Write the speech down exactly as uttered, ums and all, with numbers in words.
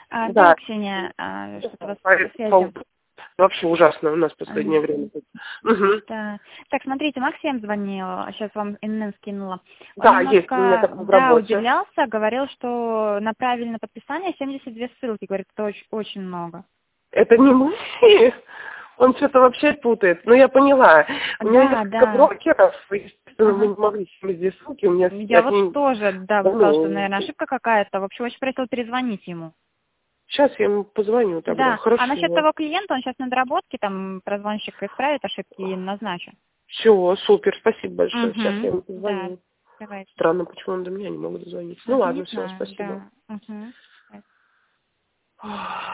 А, Да. да, Ксения, а, что-то у вас со связью. Вообще ужасно у нас в последнее Ага. время. Угу. Да. Так, смотрите, Максим звонил, сейчас вам эн эн скинула. Он Да, немножко, есть у меня такой в да, работе. удивлялся, говорил, что на правильное подписание семьдесят две ссылки, говорит, это очень, очень много. Это не мы. Он что-то вообще путает. Ну, я поняла. У него Да, несколько да. брокеров, естественно, мы Ага. не могли семьдесят две ссылки, у меня Я от вот ним- тоже, да, Да, вот сказала, что, ну, наверное, ошибка какая-то. В общем, очень просил перезвонить ему. Сейчас я ему позвоню тогда. Да. А Хорошо. насчет того клиента, он сейчас на доработке, там прозвонщик исправит ошибки и назначит. Все, супер, спасибо большое. Сейчас я Угу. ему Да. позвоню. Давайте. Странно, почему он до меня не могут дозвониться. Ну Ага, не ладно, все, знаю, спасибо. да. Угу.